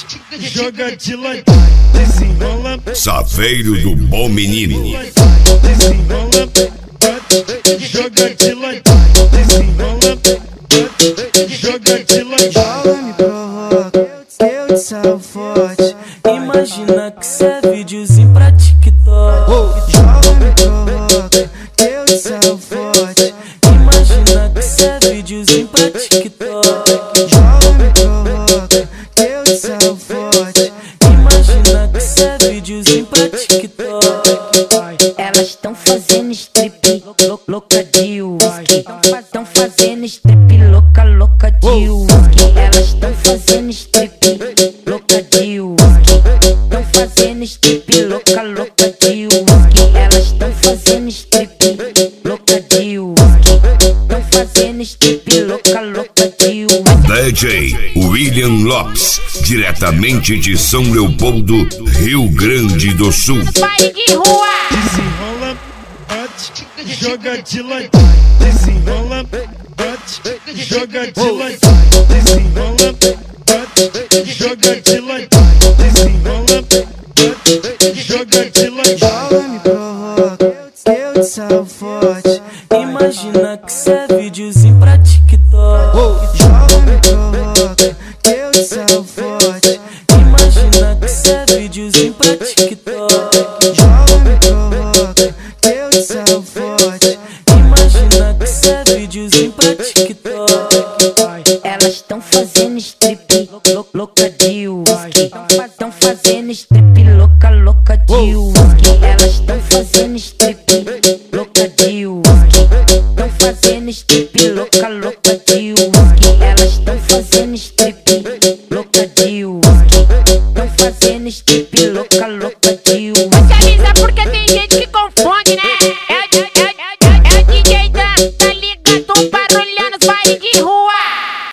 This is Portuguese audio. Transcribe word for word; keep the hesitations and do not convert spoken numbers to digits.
joga de ladinho, desenrola. Safeiro do Bom Menino. Desenrola, joga de ladinho, desenrola, joga de ladinho. Ela me provoca, eu te salvo forte. Imagina que cê é videozinho pra TikTok. Ela me provoca, eu te salvo forte. Imagina que cê é videozinho pra TikTok. Ela me provoca, eu te salvo forte. Imagina que cê é videozinho pra TikTok. Elas tão fazendo strip, louca de whisky. Tão fazendo strip, louca, louca de whisky. Elas tão fazendo strip, louca de whisky. Tão fazendo strip, louca, louca de whisky. Elas tão fazendo strip, louca de whisky. Tão fazendo strip, louca, louca de whisky. D J William Lopes, diretamente de São Leopoldo, Rio Grande do Sul. Baile de rua! Desenrola, bate, joga de ladinho, desenrola, bate, joga de ladinho, desenrola, bate, joga de ladinho, desenrola, bate, joga de ladinho. Ela me provoca, eu te salvo forte. Imagina que cê é videozinho pra TikTok. Ela me provoca, eu te salvo forte. Imagina que cê é videozinho pra TikTok. Ela me provoca, eu te salvo forte. Imagina que cê é videozinho pra TikTok. Elas tão fazendo strip, louca de whisky. Tão fazendo strip, louca, louca de whisky. Elas tão fazendo strip, louca de whisky. Tão fazendo strip, louca, louca de whisky. Elas tão fazendo strip, louca de whisky. Tão fazendo strip, louca, louca de whisky.